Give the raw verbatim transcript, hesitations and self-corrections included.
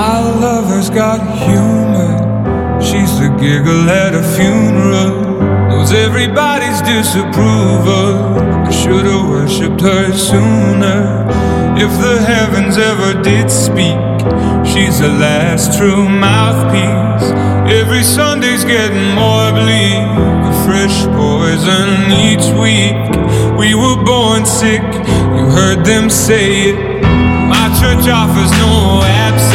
My lover's got humor. She's the giggle at a funeral. Knows everybody's disapproval. I should've worshipped her sooner. If the heavens ever did speak, she's the last true mouthpiece. Every Sunday's getting more bleak, a fresh poison each week. We were born sick, you heard them say it. My church offers no absence.